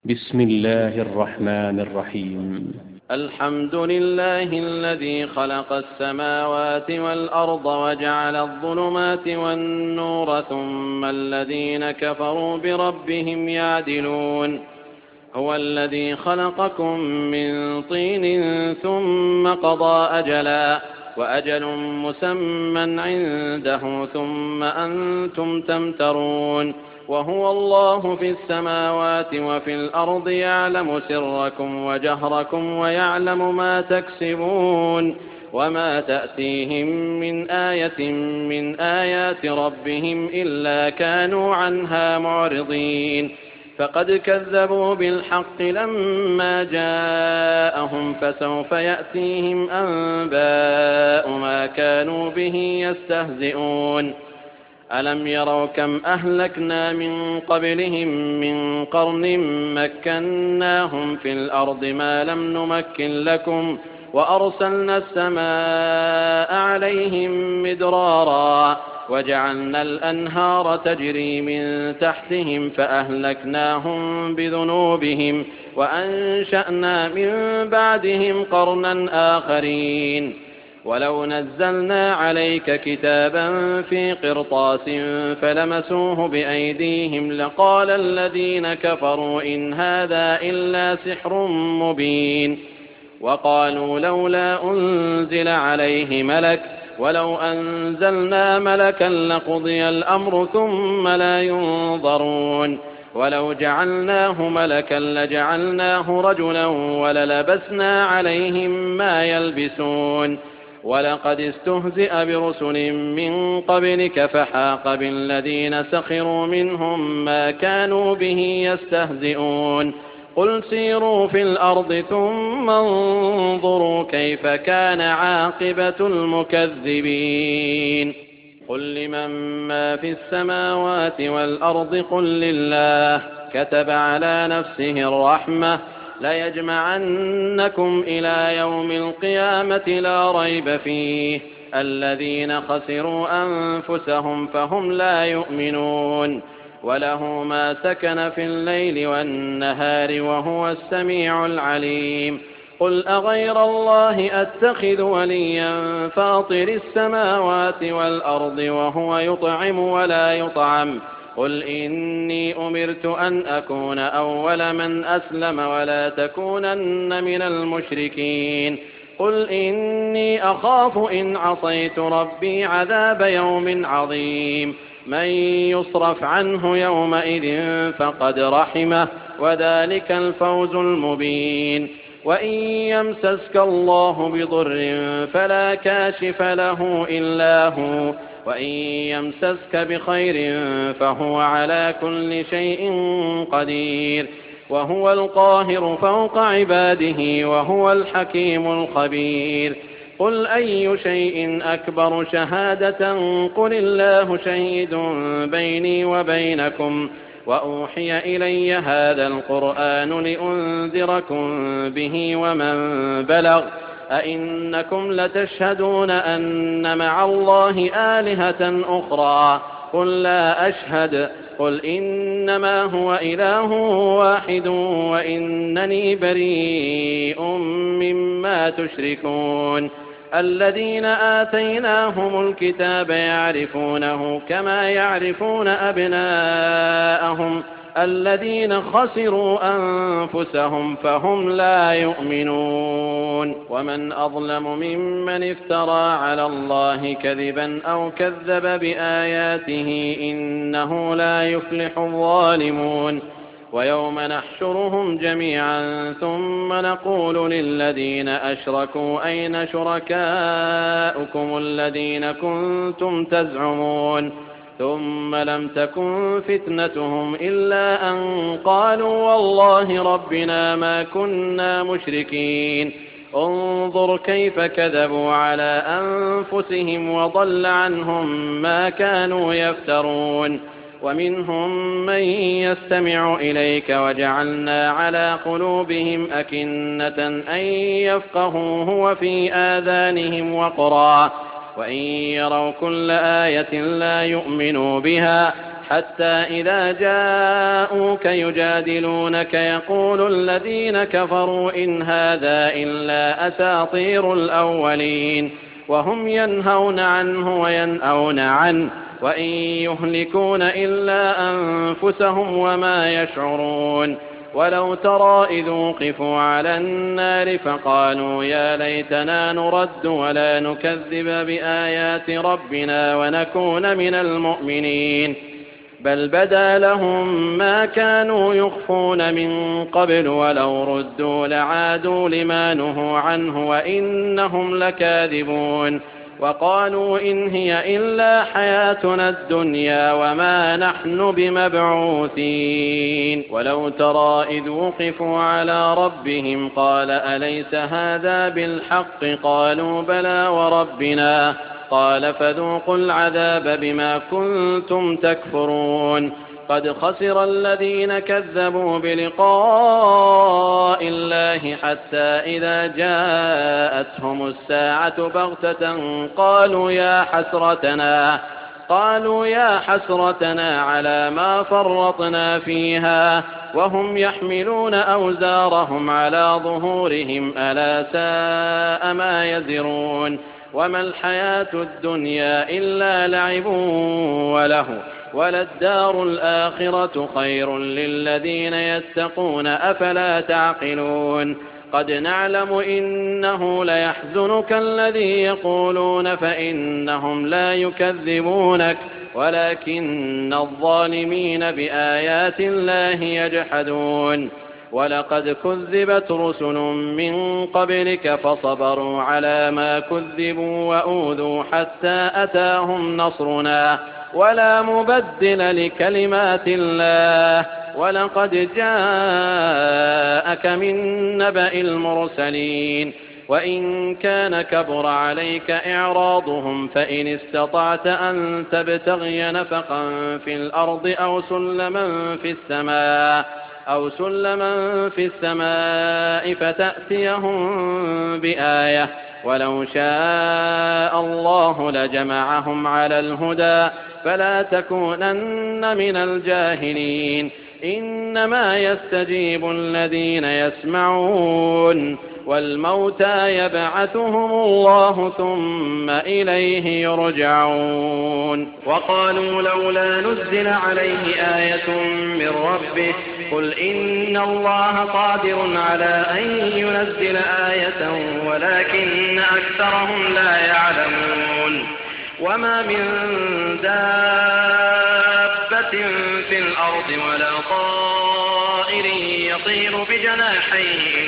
بسم الله الرحمن الرحيم. الحمد لله الذي خلق السماوات والأرض وجعل الظلمات والنور ثم الذين كفروا بربهم يعدلون. هو الذي خلقكم من طين ثم قضى أجلا وأجل مسمى عنده ثم أنتم تمترون. وهو الله في السماوات وفي الأرض يعلم سركم وجهركم ويعلم ما تكسبون. وما تأتيهم من آية من آيات ربهم إلا كانوا عنها معرضين. فقد كذبوا بالحق لما جاءهم فسوف يأتيهم أنباء ما كانوا به يستهزئون. ألم يروا كم أهلكنا من قبلهم من قرن مكناهم في الأرض ما لم نمكن لكم وأرسلنا السماء عليهم مدرارا وجعلنا الأنهار تجري من تحتهم فأهلكناهم بذنوبهم وأنشأنا من بعدهم قرنا آخرين. ولو نزلنا عليك كتابا في قرطاس فلمسوه بأيديهم لقال الذين كفروا إن هذا إلا سحر مبين. وقالوا لولا أنزل عليه ملك ولو أنزلنا ملكا لقضي الأمر ثم لا ينظرون. ولو جعلناه ملكا لجعلناه رجلا وللبسنا عليهم ما يلبسون. ولقد استهزئ برسل من قبلك فحاق بالذين سخروا منهم ما كانوا به يستهزئون. قل سيروا في الأرض ثم انظروا كيف كان عاقبة المكذبين. قل لمن ما في السماوات والأرض قل لله كتب على نفسه الرحمة ليجمعنكم إلى يوم القيامة لا ريب فيه الذين خسروا أنفسهم فهم لا يؤمنون. وله ما سكن في الليل والنهار وهو السميع العليم. قل أغير الله أتخذ وليا فاطر السماوات والأرض وهو يطعم ولا يطعم. قل إني أمرت أن أكون أول من أسلم ولا تكونن من المشركين. قل إني أخاف إن عصيت ربي عذاب يوم عظيم. من يصرف عنه يومئذ فقد رحمه وذلك الفوز المبين. وإن يمسسك الله بضر فلا كاشف له إلا هو وإن يمسسك بخير فهو على كل شيء قدير. وهو القاهر فوق عباده وهو الحكيم الخبير. قل أي شيء أكبر شهادة قل الله شهيد بيني وبينكم وأوحي إلي هذا القرآن لأنذركم به ومن بلغ أئنكم لتشهدون أن مع الله آلهة أخرى قل لا أشهد. قل إنما هو إله واحد وإنني بريء مما تشركون. الذين آتيناهم الكتاب يعرفونه كما يعرفون أبناءهم الذين خسروا أنفسهم فهم لا يؤمنون. ومن أظلم ممن افترى على الله كذبا أو كذب بآياته إنه لا يفلح الظالمون. ويوم نحشرهم جميعا ثم نقول للذين أشركوا أين شركاؤكم الذين كنتم تزعمون ثم لم تكن فتنتهم إلا أن قالوا والله ربنا ما كنا مشركين. انظر كيف كذبوا على أنفسهم وضل عنهم ما كانوا يفترون. ومنهم من يستمع إليك وجعلنا على قلوبهم أكنة أن يفقهوه وفي آذانهم وقرا وإن يروا كل آية لا يؤمنوا بها حتى إذا جاءوك يجادلونك يقول الذين كفروا إن هذا إلا أساطير الأولين وهم ينهون عنه وينأون عنه وإن يهلكون إلا أنفسهم وما يشعرون ولو ترى إذ وقفوا على النار فقالوا يا ليتنا نرد ولا نكذب بآيات ربنا ونكون من المؤمنين بل بدا لهم ما كانوا يخفون من قبل ولو ردوا لعادوا لما نهوا عنه وإنهم لكاذبون وقالوا إن هي إلا حياتنا الدنيا وما نحن بمبعوثين ولو ترى إذ وقفوا على ربهم قال أليس هذا بالحق قالوا بلى وربنا قال فذوقوا العذاب بما كنتم تكفرون قد خسر الذين كذبوا بلقاء الله حتى إذا جاءتهم الساعة بغتة قالوا يا حسرتنا على ما فرطنا فيها وهم يحملون أوزارهم على ظهورهم ألا ساء ما يزرون وما الحياة الدنيا إلا لعب وله وللدار الآخرة خير للذين يتقون أفلا تعقلون قد نعلم إنه ليحزنك الذي يقولون فإنهم لا يكذبونك ولكن الظالمين بآيات الله يجحدون ولقد كذبت رسل من قبلك فصبروا على ما كذبوا وأوذوا حتى أتاهم نصرنا ولا مبدل لكلمات الله ولقد جاءك من نبأ المرسلين وإن كان كبر عليك إعراضهم فإن استطعت أن تبتغي نفقا في الأرض أو سلما في السماء فتأتيهم بآية ولو شاء الله لجمعهم على الهدى فلا تكونن من الجاهلين إنما يستجيب الذين يسمعون والموتى يبعثهم الله ثم إليه يرجعون وقالوا لولا نزل عليه آية من ربه قل إن الله قادر على أن ينزل آية ولكن أكثرهم لا يعلمون وما من دابة في الأرض ولا طائر يطير بجناحيه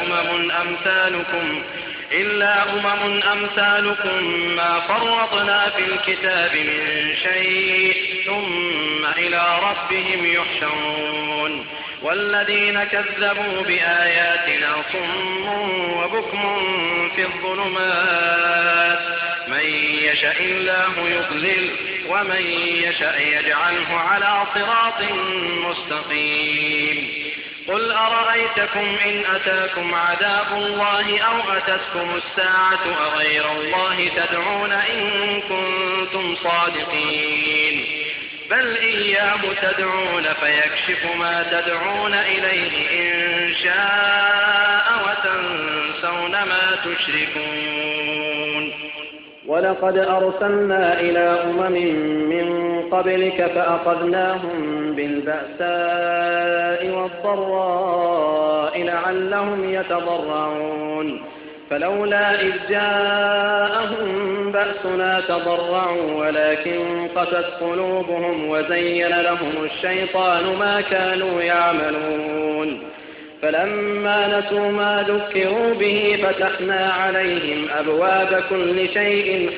إلا أمم أمثالكم ما فرطنا في الكتاب من شيء ثم إلى ربهم يحشرون والذين كذبوا بآياتنا صم وبكم في الظلمات من يشاء الله يضلل ومن يشاء يجعله على صراط مستقيم قل أرأيتكم إن أتاكم عذاب الله أو أتتكم الساعة أغير الله تدعون إن كنتم صادقين بل إياه تدعون فيكشف ما تدعون إليه إن شاء وتنسون ما تشركون ولقد أرسلنا إلى أمم من قبلك فأخذناهم بالبأساء والضراء لعلهم يتضرعون فلولا إذ جاءهم بأسنا تضرعوا ولكن قست قلوبهم وزين لهم الشيطان ما كانوا يعملون فلما نسوا ما ذكروا به فتحنا عليهم أبواب كل شيء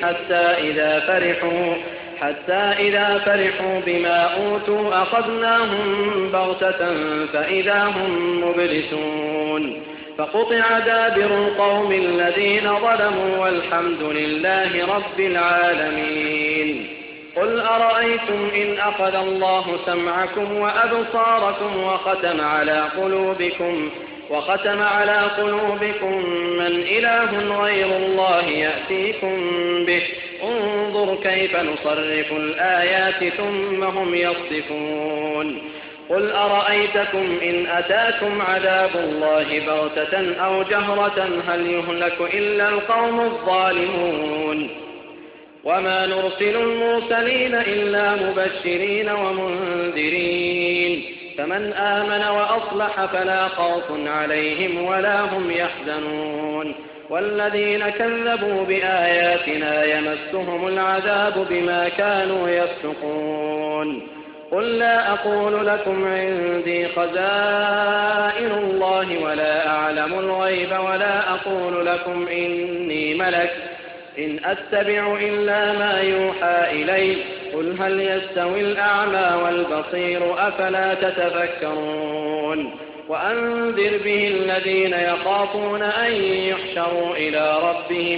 حتى إذا فرحوا بما أوتوا أخذناهم بغتة فإذا هم مبلسون فقطع دابر القوم الذين ظلموا والحمد لله رب العالمين قل أرأيتم إن أخذ الله سمعكم وأبصاركم وختم على قلوبكم وختم على قلوبكم من إله غير الله يأتيكم به انظر كيف نصرف الآيات ثم هم يصدفون قل أرأيتكم إن أتاكم عذاب الله بغتة أو جهرة هل يهلك إلا القوم الظالمون وما نرسل المرسلين إلا مبشرين ومنذرين فمن آمن وأصلح فلا خوف عليهم ولا هم يحزنون والذين كذبوا بآياتنا يمسهم العذاب بما كانوا يفسقون قل لا أقول لكم عندي خزائن الله ولا أعلم الغيب ولا أقول لكم إني ملك إن أتبع إلا ما يوحى إلي قل هل يستوي الأعمى والبصير أفلا تتفكرون وأنذر به الذين يخافون أن يحشروا إلى ربهم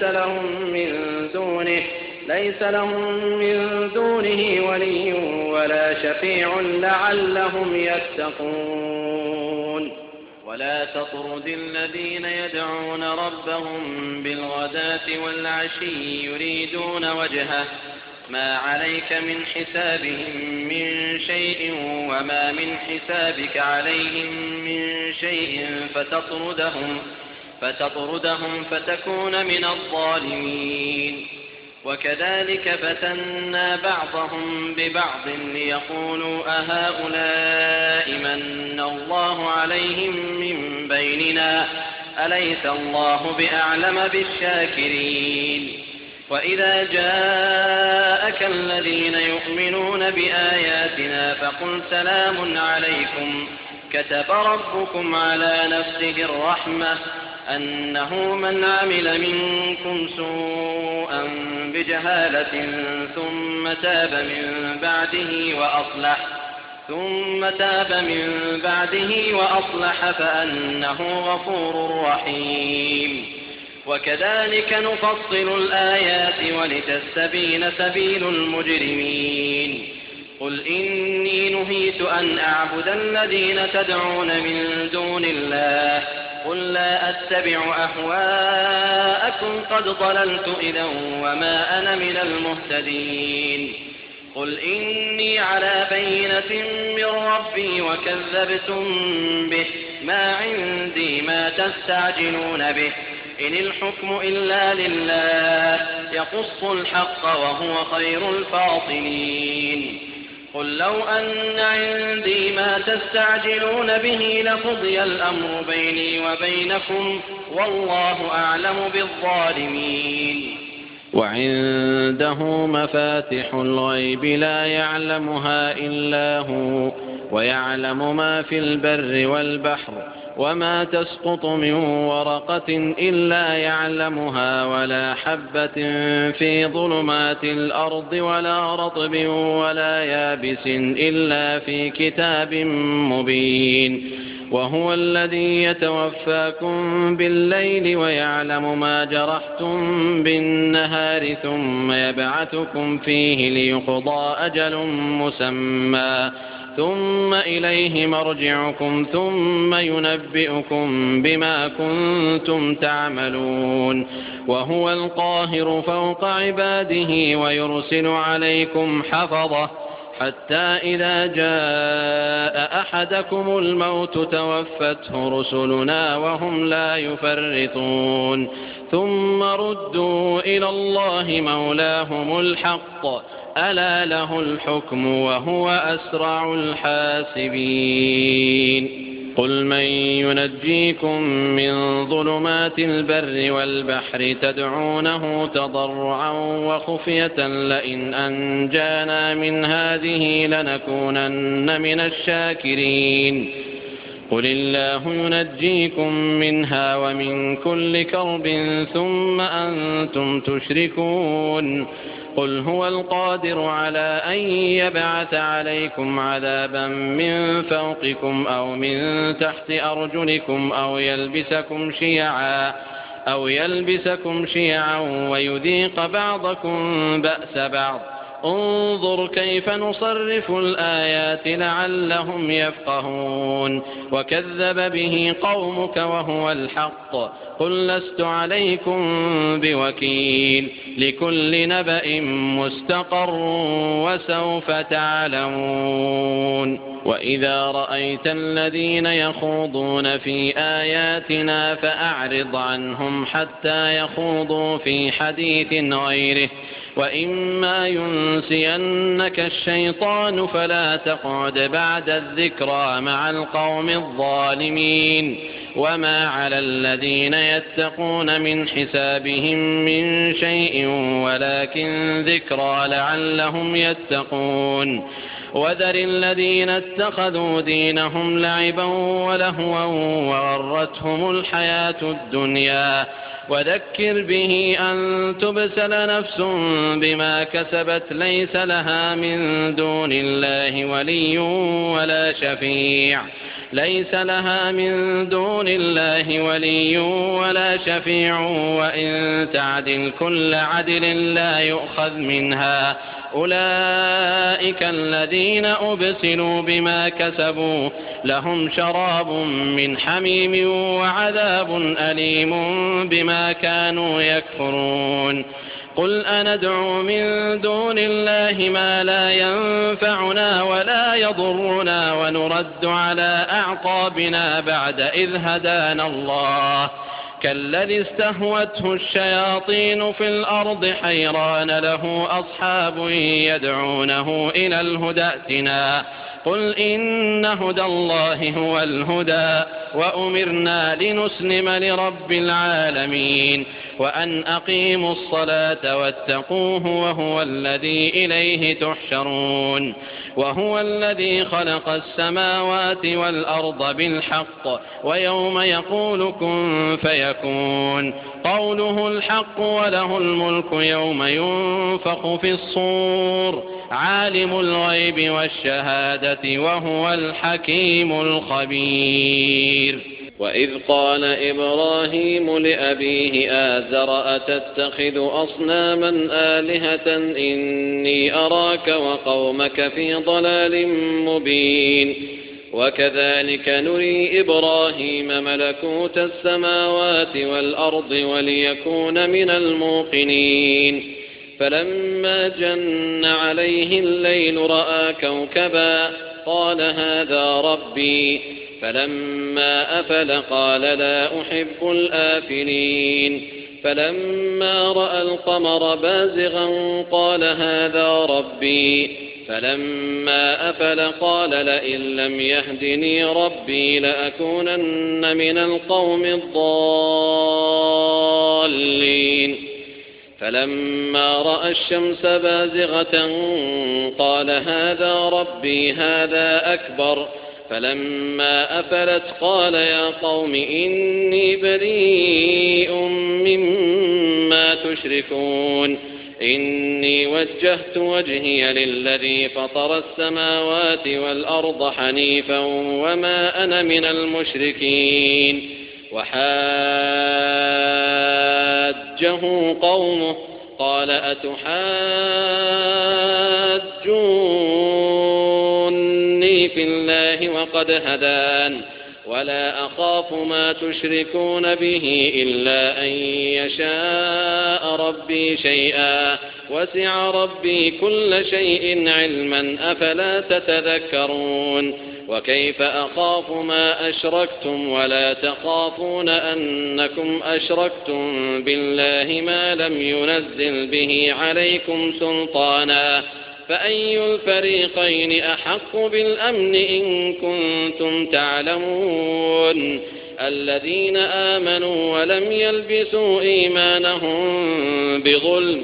ليس لهم من دونه ولي ولا شفيع لعلهم يتقون ولا تطرد الذين يدعون ربهم بالغداة والعشي يريدون وجهه ما عليك من حسابهم من شيء وما من حسابك عليهم من شيء فتطردهم فتكون من الظالمين وكذلك فتنا بعضهم ببعض ليقولوا أهؤلاء من الله عليهم من بيننا أليس الله بأعلم بالشاكرين وإذا جاءك الذين يؤمنون بآياتنا فقل سلام عليكم كتب ربكم على نفسه الرحمة أنه من عمل منكم سوءا بجهالة ثم تاب من بعده وأصلح فأنه غفور رحيم وكذلك نفصل الآيات ولتستبين سبيل المجرمين قل إني نهيت أن أعبد الذين تدعون من دون الله قل لا أتبع أهواءكم قد ضللت إذا وما أنا من المهتدين قل إني على بينة من ربي وكذبتم به ما عندي ما تستعجلون به إن الحكم إلا لله يقص الحق وهو خير الفاصلين قل لو أن عندي ما تستعجلون به لقضي الأمر بيني وبينكم والله أعلم بالظالمين وعنده مفاتح الغيب لا يعلمها إلا هو ويعلم ما في البر والبحر وما تسقط من ورقة إلا يعلمها ولا حبة في ظلمات الأرض ولا رطب ولا يابس إلا في كتاب مبين وهو الذي يتوفاكم بالليل ويعلم ما جرحتم بالنهار ثم يبعثكم فيه ليقضى أجل مسمى ثم إليه مرجعكم ثم ينبئكم بما كنتم تعملون وهو القاهر فوق عباده ويرسل عليكم حفظة حتى إذا جاء أحدكم الموت توفته رسلنا وهم لا يفرطون ثم ردوا إلى الله مولاهم الحق ألا له الحكم وهو أسرع الحاسبين قل من ينجيكم من ظلمات البر والبحر تدعونه تضرعا وخفية لئن أنجانا من هذه لنكونن من الشاكرين قل الله ينجيكم منها ومن كل كرب ثم أنتم تشركون قل هو القادر على أن يبعث عليكم عذابا من فوقكم أو من تحت أرجلكم أو يلبسكم شيعا ويذيق بعضكم بأس بعض انظر كيف نصرف الآيات لعلهم يفقهون وكذب به قومك وهو الحق قل لست عليكم بوكيل لكل نبأ مستقر وسوف تعلمون وإذا رأيت الذين يخوضون في آياتنا فأعرض عنهم حتى يخوضوا في حديث غيره وإما ينسينك الشيطان فلا تقعد بعد الذكرى مع القوم الظالمين وما على الذين يتقون من حسابهم من شيء ولكن ذكرى لعلهم يتقون وذر الذين اتخذوا دينهم لعبا ولهوا وغرتهم الحياة الدنيا وذكر به أن تبسل نفس بما كسبت ليس لها من دون الله ولي ولا شفيع وإن تعدل كل عدل لا يؤخذ منها أولئك الذين أبسلوا بما كسبوا لهم شراب من حميم وعذاب أليم بما كانوا يكفرون قل أندعو من دون الله ما لا ينفعنا ولا يضرنا ونرد على أعقابنا بعد إذ هدانا الله كالذي استهوته الشياطين في الأرض حيران له أصحاب يدعونه إلى الهدى ائتنا قل إن هدى الله هو الهدى وأمرنا لنسلم لرب العالمين وأن أقيموا الصلاة واتقوه وهو الذي إليه تحشرون وهو الذي خلق السماوات والأرض بالحق ويوم يقول كن فيكون قوله الحق وله الملك يوم ينفخ في الصور عالم الغيب والشهادة وهو الحكيم الخبير وإذ قال إبراهيم لأبيه آزر أتتخذ أصناما آلهة إني أراك وقومك في ضلال مبين وكذلك نري إبراهيم ملكوت السماوات والأرض وليكون من الموقنين فلما جن عليه الليل رأى كوكبا قال هذا ربي فلما أفل قال لا أحب الآفلين فلما رأى القمر بازغا قال هذا ربي فلما أفل قال لئن لم يهدني ربي لأكونن من القوم الضالين فلما رأى الشمس بازغة قال هذا ربي هذا أكبر فلما أفلت قال يا قوم إني بريء مما تشركون إني وجهت وجهي للذي فطر السماوات والأرض حنيفا وما أنا من المشركين وحاجه قومه قال أتحاجوني في الله وقد هدان ولا أخاف ما تشركون به إلا أن يشاء ربي شيئا وسع ربي كل شيء علما أفلا تتذكرون وكيف أخاف ما أشركتم ولا تخافون أنكم أشركتم بالله ما لم ينزل به عليكم سلطانا فأي الفريقين أحق بالأمن إن كنتم تعلمون الذين آمنوا ولم يلبسوا إيمانهم بظلم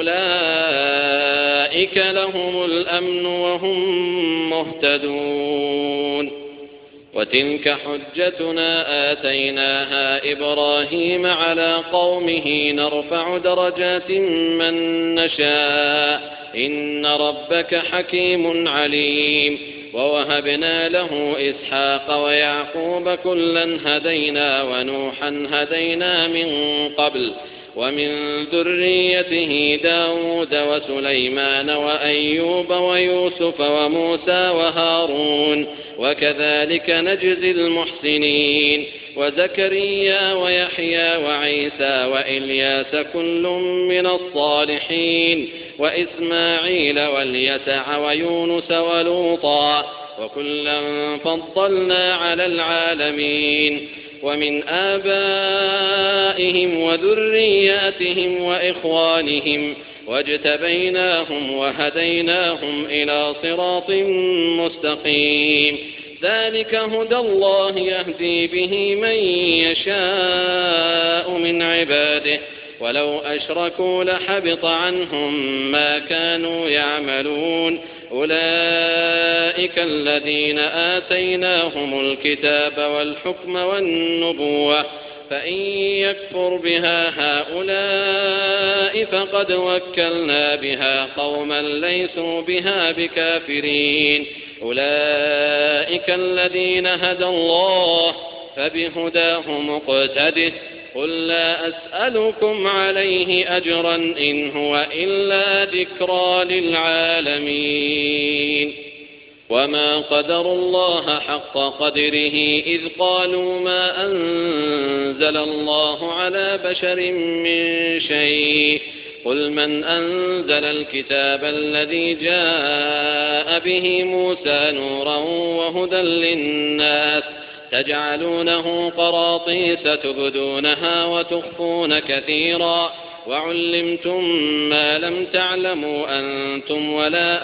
أولئك لهم الأمن وهم مهتدون وتلك حجتنا آتيناها إبراهيم على قومه نرفع درجات من نشاء إن ربك حكيم عليم ووهبنا له إسحاق ويعقوب كلا هدينا ونوحا هدينا من قبل ومن ذريته داود وسليمان وأيوب ويوسف وموسى وهارون وكذلك نجزي المحسنين وزكريا ويحيى وعيسى وإلياس كل من الصالحين وإسماعيل واليسع ويونس ولوطا وكلا فضلنا على العالمين ومن آبائهم وذرياتهم وإخوانهم واجتبيناهم وهديناهم إلى صراط مستقيم ذلك هدى الله يهدي به من يشاء من عباده ولو أشركوا لحبط عنهم ما كانوا يعملون أولئك الذين آتيناهم الكتاب والحكم والنبوة فإن يكفر بها هؤلاء فقد وكلنا بها قوما ليسوا بها بكافرين أولئك الذين هدى الله فبهداه مقتده قل لا أسألكم عليه أجرا إن هو إلا ذكرى للعالمين وما قدروا الله حق قدره إذ قالوا ما أنزل الله على بشر من شيء قل من أنزل الكتاب الذي جاء به موسى نورا وهدى للناس تجعلونه قراطيس تبدونها وتخفون كثيرا وعلمتم ما لم تعلموا أنتم ولا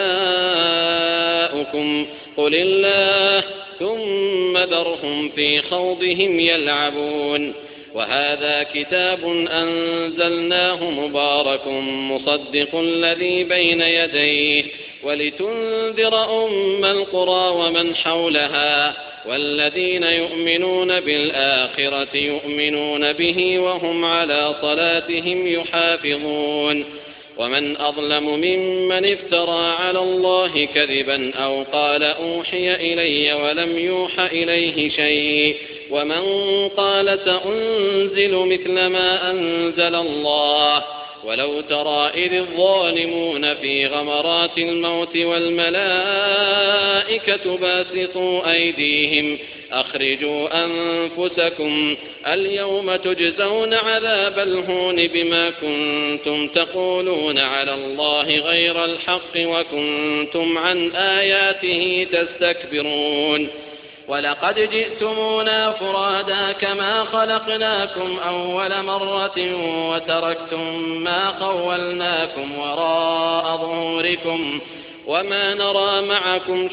آباؤكم قل الله ثم ذرهم في خوضهم يلعبون وهذا كتاب أنزلناه مبارك مصدق الذي بين يديه ولتنذر أم القرى ومن حولها والذين يؤمنون بالآخرة يؤمنون به وهم على صلاتهم يحافظون ومن أظلم ممن افترى على الله كذبا أو قال أوحي إلي ولم يوح إليه شيء ومن قال سأنزل مثل ما أنزل الله ولو ترى إذ الظالمون في غمرات الموت والملائكة باسطوا أيديهم أخرجوا أنفسكم اليوم تجزون عذاب الهون بما كنتم تقولون على الله غير الحق وكنتم عن آياته تستكبرون ولقد جئتمونا فرادا كما خلقناكم أول مرة وتركتم ما خولناكم وراء ظهوركم وما نرى معكم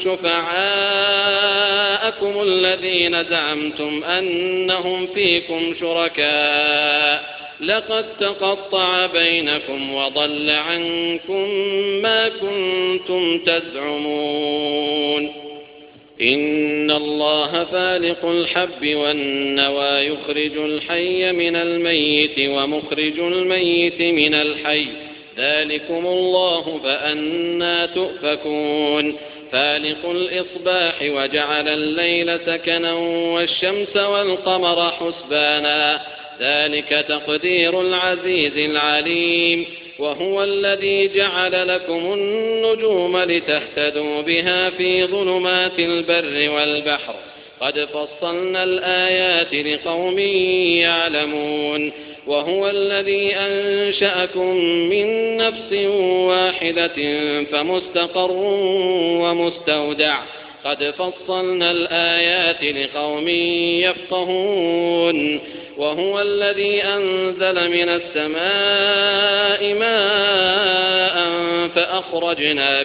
شفعاءكم الذين زعمتم أنهم فيكم شركاء لقد تقطع بينكم وضل عنكم ما كنتم تزعمون إن الله فالق الحب والنوى يخرج الحي من الميت ومخرج الميت من الحي ذلكم الله فأنى تؤفكون فالق الإصباح وجعل الليل سكنا والشمس والقمر حسبانا ذلك تقدير العزيز العليم وهو الذي جعل لكم النجوم لتهتدوا بها في ظلمات البر والبحر قد فصلنا الآيات لقوم يعلمون وهو الذي أنشأكم من نفس واحدة فمستقر ومستودع قد فصلنا الآيات لقوم يفقهون وهو الذي أنزل من السماء ماء فأخرجنا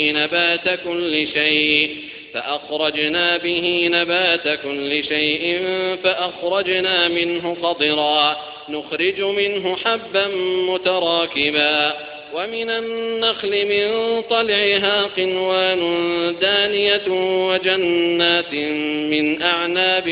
به نبات كل شيء فأخرجنا منه خضرا نخرج منه حبا متراكبا ومن النخل من طلعها قنوان دانية وجنات من أعناب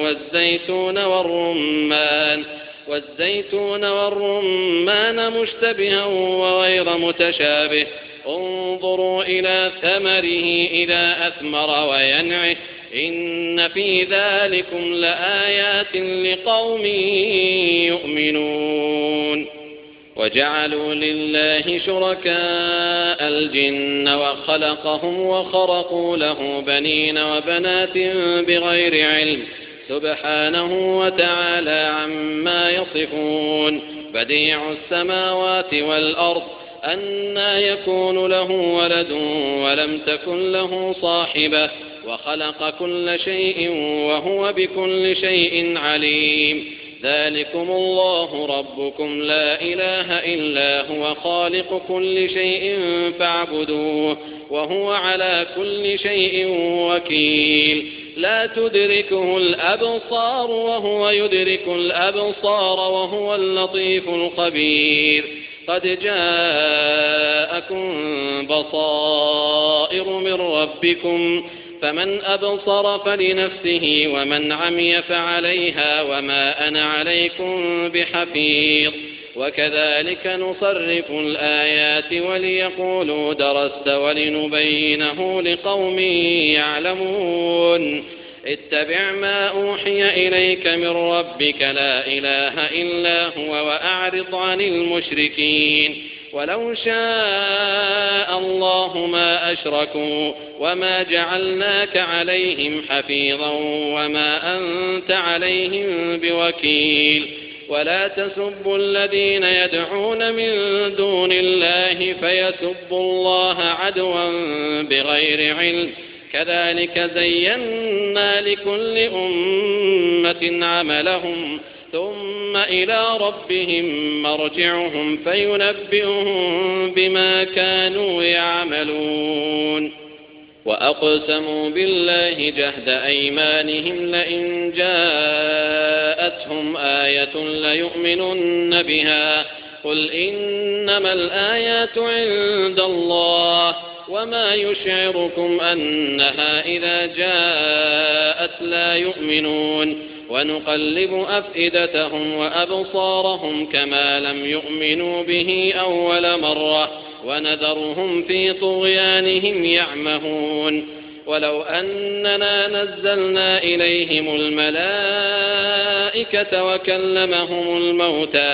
والزيتون والرمان مشتبها وغير متشابه انظروا إلى ثمره إذا أثمر وينعه إن في ذلكم لآيات لقوم يؤمنون. وجعلوا لله شركاء الجن وخلقهم وخرقوا له بنين وبنات بغير علم سبحانه وتعالى عما يصفون. بديع السماوات والأرض أنى يكون له ولد ولم تكن له صاحبة وخلق كل شيء وهو بكل شيء عليم. ذلكم الله ربكم لا إله إلا هو خالق كل شيء فاعبدوه وهو على كل شيء وكيل. لا تدركه الأبصار وهو يدرك الأبصار وهو اللطيف الخبير. قد جاءكم بصائر من ربكم فمن أبصر فلنفسه ومن عمي فعليها وما أنا عليكم بحفيظ. وكذلك نصرف الآيات وليقولوا درست ولنبينه لقوم يعلمون. اتبع ما أوحي إليك من ربك لا إله إلا هو وأعرض عن المشركين. ولو شاء الله ما أشركوا وما جعلناك عليهم حفيظا وما أنت عليهم بوكيل. ولا تسبوا الذين يدعون من دون الله فيسبوا الله عدوا بغير علم. كذلك زينا لكل أمة عملهم ثم إلى ربهم مرجعهم فينبئهم بما كانوا يعملون. وأقسموا بالله جهد أيمانهم لئن جاءتهم آية ليؤمنن بها قل إنما الآيات عند الله وما يشعركم أنها إذا جاءت لا يؤمنون. ونقلب أفئدتهم وأبصارهم كما لم يؤمنوا به أول مرة ونذرهم في طغيانهم يعمهون. ولو أننا نزلنا إليهم الملائكة وكلمهم الموتى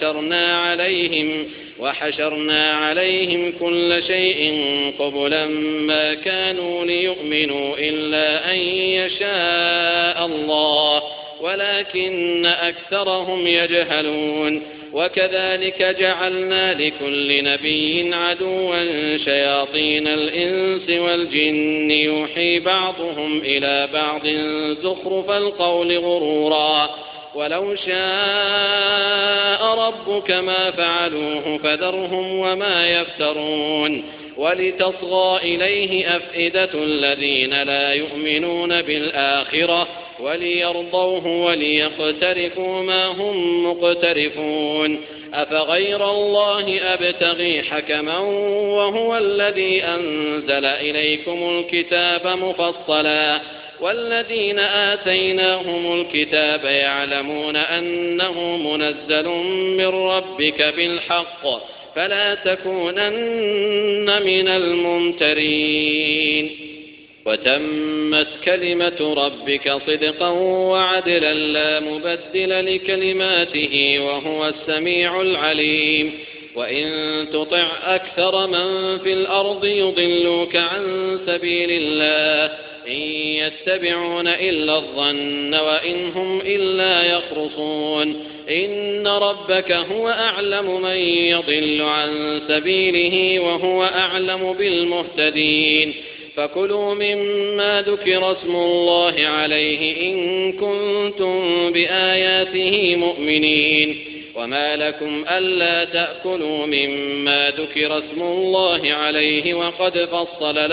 وحشرنا عليهم كل شيء قبلا ما كانوا ليؤمنوا إلا أن يشاء الله ولكن أكثرهم يجهلون. وكذلك جعلنا لكل نبي عدوا شياطين الإنس والجن يوحي بعضهم إلى بعض زخرف القول غرورا. ولو شاء ربك ما فعلوه فذرهم وما يفترون. ولتصغى إليه أفئدة الذين لا يؤمنون بالآخرة وليرضوه وليقترفوا ما هم مقترفون. أفغير الله أبتغي حكما وهو الذي أنزل إليكم الكتاب مفصلا والذين آتيناهم الكتاب يعلمون أنه منزل من ربك بالحق فلا تكونن من الممترين. وتمت كلمة ربك صدقا وعدلا لا مبدل لكلماته وهو السميع العليم. وإن تطع أكثر من في الأرض يضلوك عن سبيل الله إن يتبعون إلا الظن وإن هم إلا يخرصون. إن ربك هو أعلم من يضل عن سبيله وهو أعلم بالمهتدين. فكلوا مما ذكر اسم الله عليه إن كنتم بآياته مؤمنين. وما لكم ألا تأكلوا مما ذكر اسم الله عليه وقد فصل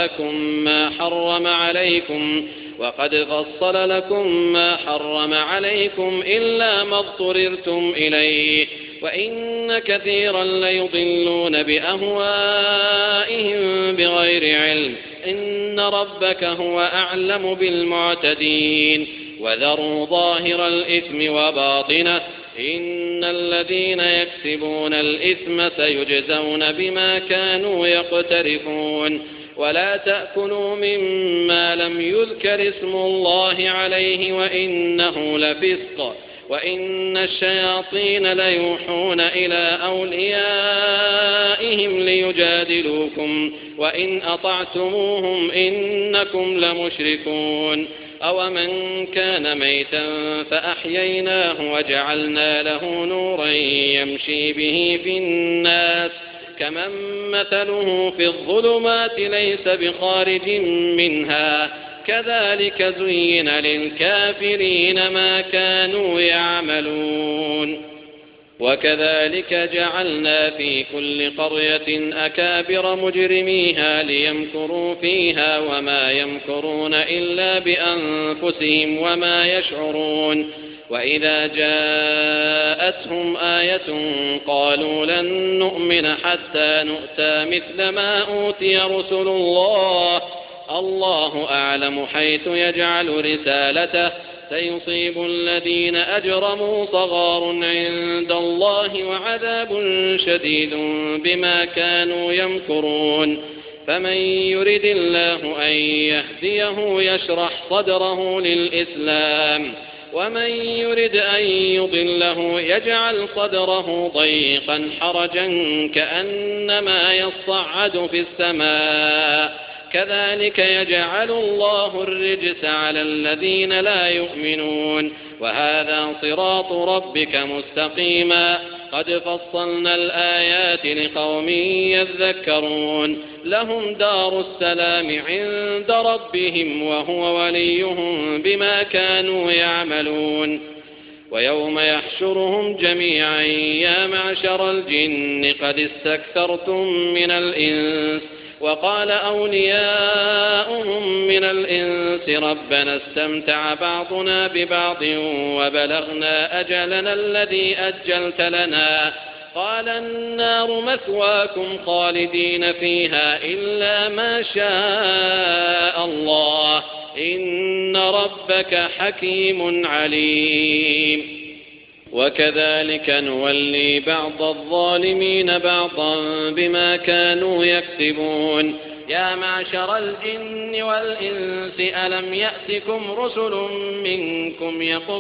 لكم ما حرم عليكم إلا ما اضطررتم إليه. وإن كثيرا ليضلون بأهوائهم بغير علم. إن ربك هو أعلم بالمعتدين. وذروا ظاهر الإثم وباطنه إن الذين يكسبون الإثم سيجزون بما كانوا يقترفون. ولا تأكلوا مما لم يذكر اسم الله عليه وإنه لفسق وإن الشياطين ليوحون إلى أوليائهم ليجادلوكم وإن أطعتموهم إنكم لمشركون أومن كان ميتا فأحييناه وجعلنا له نورا يمشي به في الناس كمن مثله في الظلمات ليس بخارج منها كذلك زين للكافرين ما كانوا يعملون وكذلك جعلنا في كل قرية أكابر مجرميها ليمكروا فيها وما يمكرون إلا بأنفسهم وما يشعرون وإذا جاءتهم آية قالوا لن نؤمن حتى نؤتى مثل ما أوتي رسل الله أعلم حيث يجعل رسالته سيصيب الذين أجرموا صغار عند الله وعذاب شديد بما كانوا يمكرون فمن يرد الله أن يهديه يشرح صدره للإسلام ومن يرد أن يضله يجعل صدره ضيقا حرجا كأنما يصعد في السماء كذلك يجعل الله الرجس على الذين لا يؤمنون وهذا صراط ربك مستقيما قد فصلنا الآيات لقوم يذكرون لهم دار السلام عند ربهم وهو وليهم بما كانوا يعملون ويوم يحشرهم جميعا يا معشر الجن قد استكثرتم من الإنس وقال أولياؤهم من الإنس ربنا استمتع بعضنا ببعض وبلغنا أجلنا الذي أجلت لنا قال النار مثواكم خالدين فيها إلا ما شاء الله إن ربك حكيم عليم وكذلك نولي بعض الظالمين بعضا بما كانوا يكسبون يا معشر الجن والإنس ألم يأتكم رسل منكم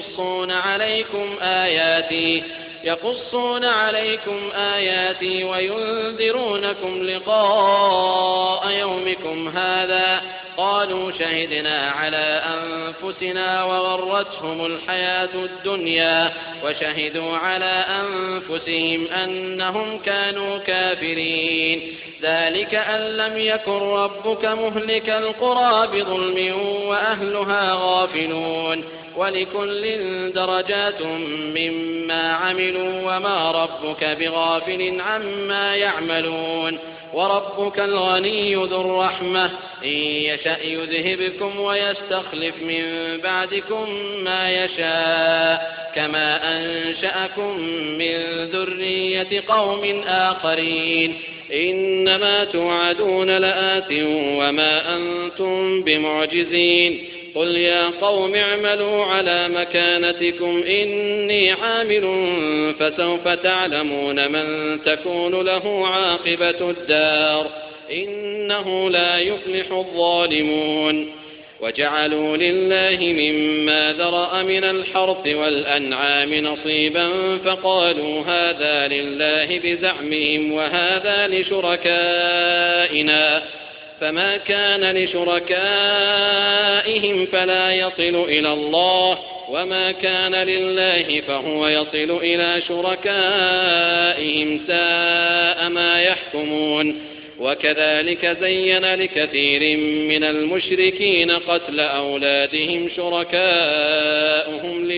يقصون عليكم آياتي وينذرونكم لقاء يومكم هذا قالوا شهدنا على أنفسنا وغرتهم الحياة الدنيا وشهدوا على أنفسهم أنهم كانوا كافرين ذلك أن لم يكن ربك مهلك القرى بظلم وأهلها غافلون ولكل درجات مما عملوا وما ربك بغافل عما يعملون وربك الغني ذو الرحمة إن يشأ يذهبكم ويستخلف من بعدكم ما يشاء كما أنشأكم من ذرية قوم آخرين إنما توعدون لآت وما أنتم بمعجزين قل يا قوم اعملوا على مكانتكم إني عامل فسوف تعلمون من تكون له عاقبة الدار إنه لا يفلح الظالمون وجعلوا لله مما ذرأ من الحرث والأنعام نصيبا فقالوا هذا لله بزعمهم وهذا لشركائنا فما كان لشركائهم فلا يصل إلى الله وما كان لله فهو يصل إلى شركائهم ساء ما يحكمون وكذلك زين لكثير من المشركين قتل أولادهم شركاؤهم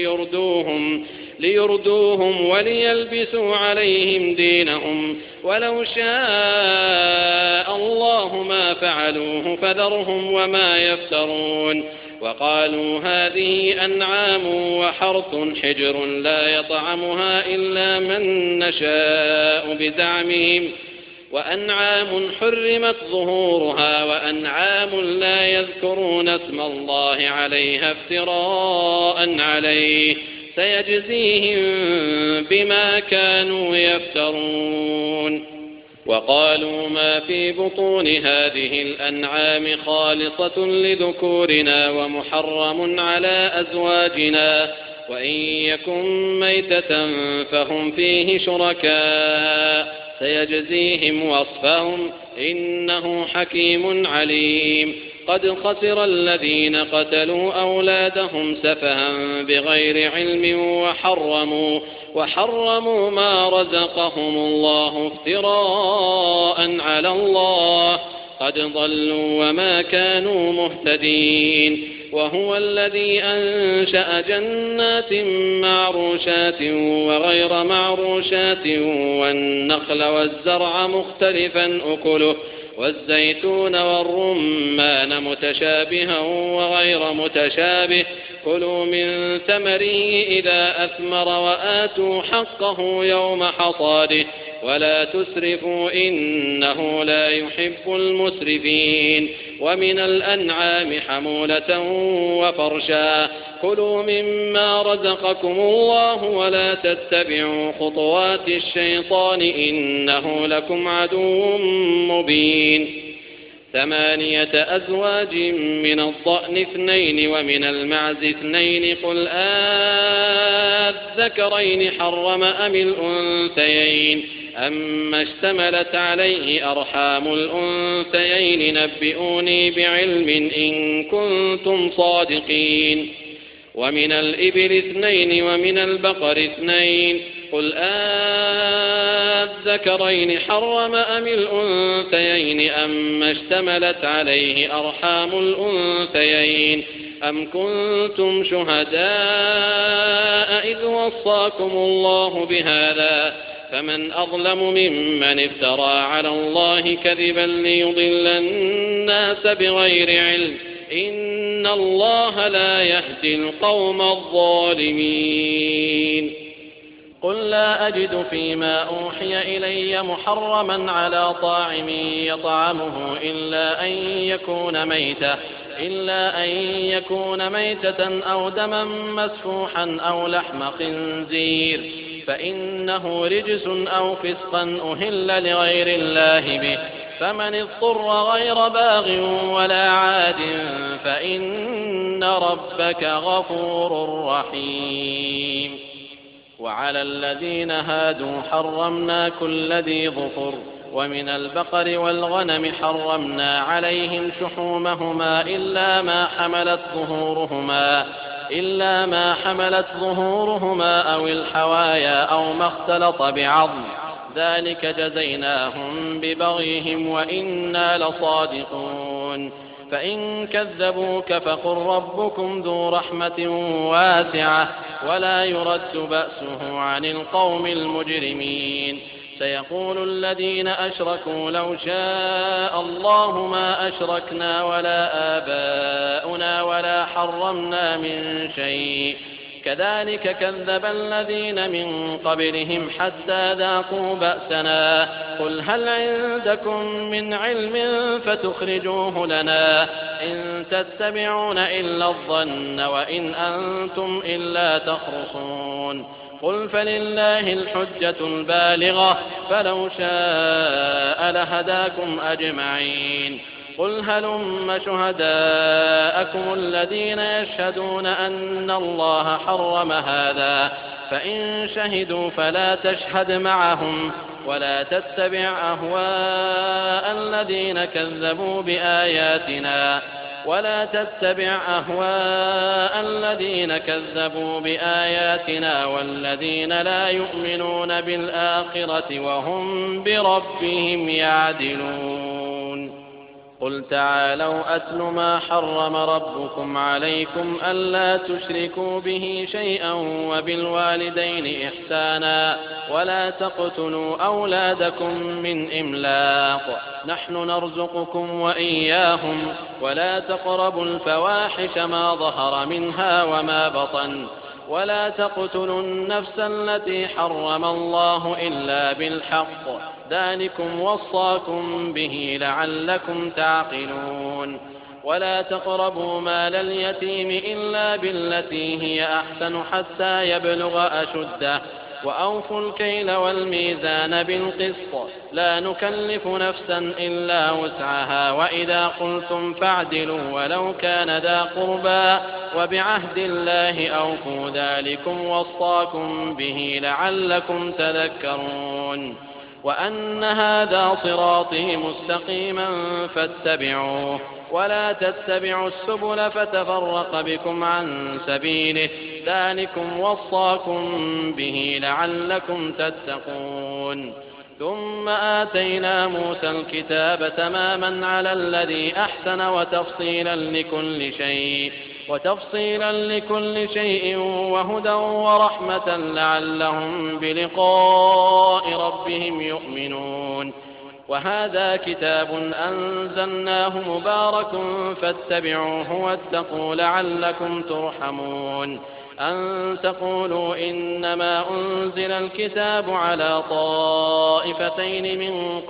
ليردوهم وليلبسوا عليهم دينهم ولو شاء الله ما فعلوه فذرهم وما يفترون وقالوا هذه أنعام وحرث حجر لا يطعمها إلا من نشاء بزعمهم وأنعام حرمت ظهورها وأنعام لا يذكرون اسم الله عليها افتراء عليه سيجزيهم بما كانوا يفترون وقالوا ما في بطون هذه الأنعام خالصة لذكورنا ومحرم على أزواجنا وإن يكن ميتة فهم فيه شركاء سيجزيهم وصفهم إنه حكيم عليم قد خسر الذين قتلوا أولادهم سفها بغير علم وحرموا ما رزقهم الله افتراء على الله قد ضلوا وما كانوا مهتدين وهو الذي أنشأ جنات معروشات وغير معروشات والنخل والزرع مختلفا أكله والزيتون والرمان متشابها وغير متشابه كلوا من ثمره إذا أثمر وآتوا حقه يوم حصاده ولا تسرفوا إنه لا يحب المسرفين ومن الأنعام حمولة وفرشا كلوا مما رزقكم الله ولا تتبعوا خطوات الشيطان إنه لكم عدو مبين 8 أزواج من الضأن 2 ومن المعز 2 قل الذكرين حرم أم الأنثيين أما اشتملت عليه أرحام الأنثيين نبئوني بعلم إن كنتم صادقين ومن الإبل 2 ومن البقر 2 قل الذكرين حرم أم الأنثيين أما اشتملت عليه أرحام الأنثيين أم كنتم شهداء إذ وصاكم الله بهذا فمن أظلم ممن افترى على الله كذبا ليضل الناس بغير علم إن الله لا يهدي القوم الظالمين قل لا أجد فيما أوحي إلي محرما على طاعم يطعمه إلا أن يكون ميتة أو دما مسفوحا أو لحم خنزير فإنه رجس أو فسقا أهل لغير الله به فمن اضطر غير باغ ولا عاد فإن ربك غفور رحيم وعلى الذين هادوا حرمنا كل ذي ظفر ومن البقر والغنم حرمنا عليهم شحومهما إلا ما حملت ظهورهما أو الحوايا أو ما اختلط بعظم ذلك جزيناهم ببغيهم وإنا لصادقون فإن كذبوك فقل ربكم ذو رحمة واسعة ولا يرد بأسه عن القوم المجرمين سيقول الذين أشركوا لو شاء الله ما أشركنا ولا آباؤنا ولا حرمنا من شيء كذلك كذب الذين من قبلهم حتى ذاقوا بأسنا قل هل عندكم من علم فتخرجوه لنا إن تتبعون إلا الظن وإن أنتم إلا تخرصون قل فلله الحجة البالغة فلو شاء لهداكم أجمعين قل هلم شهداءكم الذين يشهدون أن الله حرم هذا فإن شهدوا فلا تشهد معهم ولا تتبع أهواء الذين كذبوا بآياتنا والذين لا يؤمنون بالآخرة وهم بربهم يعدلون قل تعالوا أتل ما حرم ربكم عليكم ألا تشركوا به شيئا وبالوالدين إحسانا ولا تقتلوا أولادكم من إملاق نحن نرزقكم وإياهم ولا تقربوا الفواحش ما ظهر منها وما بطن ولا تقتلوا النفس التي حرم الله إلا بالحق ذلكم وصاكم به لعلكم تعقلون ولا تقربوا مال اليتيم إلا بالتي هي أحسن حتى يبلغ أشده وأوفوا الكيل والميزان بالقسط لا نكلف نفسا إلا وسعها وإذا قلتم فاعدلوا ولو كان ذا قربى وبعهد الله أوفوا ذلكم وصاكم به لعلكم تذكرون وأن هذا صراطي مستقيما فاتبعوه ولا تتبعوا السبل فتفرق بكم عن سبيله ذلكم وصاكم به لعلكم تتقون ثم آتينا موسى الكتاب تماما على الذي أحسن وتفصيلا لكل شيء وهدى ورحمة لعلهم بلقاء ربهم يؤمنون وهذا كتاب أنزلناه مبارك فاتبعوه واتقوا لعلكم ترحمون أن تقولوا إنما أنزل الكتاب على طائفتين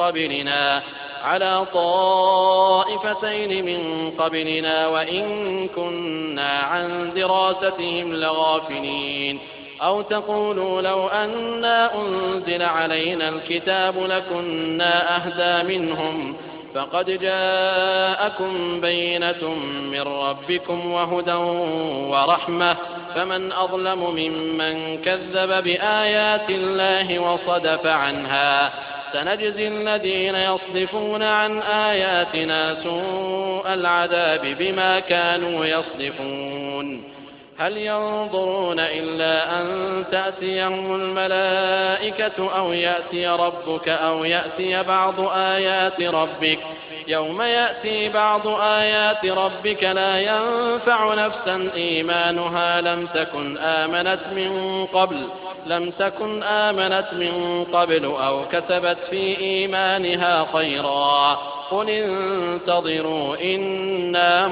من قبلنا وإن كنا عن دراستهم لغافلين أو تقولوا لو أنا أنزل علينا الكتاب لكنا أهدى منهم فقد جاءكم بينة من ربكم وهدى ورحمة فمن أظلم ممن كذب بآيات الله وصدف عنها سنجزي الذين يصدفون عن آياتنا سوء العذاب بما كانوا يصدفون هل ينظرون إلا أن تأتيهم الملائكة أو يأتي ربك أو يأتي بعض آيات ربك يوم يأتي بعض آيات ربك لا ينفع نفسا إيمانها لم تكن آمنت من قبل أو كسبت في إيمانها خيرا قل انتظروا إنا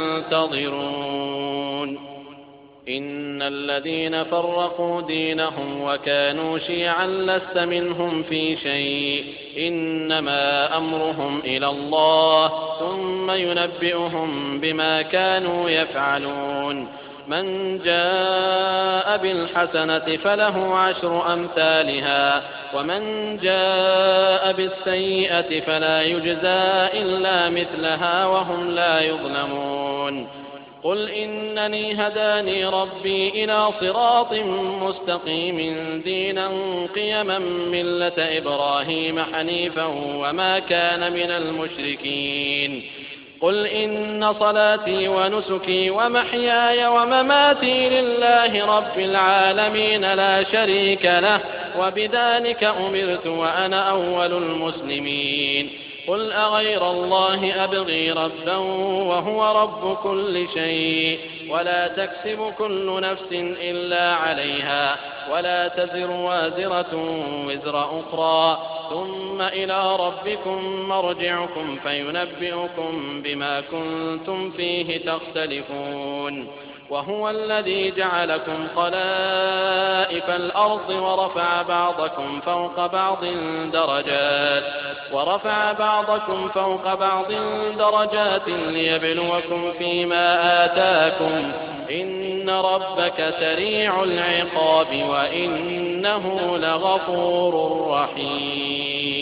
منتظرون إن الذين فرقوا دينهم وكانوا شيعا لست منهم في شيء إنما أمرهم إلى الله ثم ينبئهم بما كانوا يفعلون من جاء بالحسنة فله 10 أمثالها ومن جاء بالسيئة فلا يجزى إلا مثلها وهم لا يظلمون قل إنني هداني ربي إلى صراط مستقيم دينا قيما ملة إبراهيم حنيفا وما كان من المشركين قل إن صلاتي ونسكي ومحياي ومماتي لله رب العالمين لا شريك له وبذلك أمرت وأنا أول المسلمين قل أغير الله أبغي ربا وهو رب كل شيء ولا تكسب كل نفس إلا عليها ولا تزر وازرة وزر أخرى ثم إلى ربكم مرجعكم فينبئكم بما كنتم فيه تختلفون وهو الذي جعلكم خلائف الأرض ورفع بعضكم فوق بعض درجات ليبلوكم فيما آتاكم إن ربك سريع العقاب وإنه لغفور رحيم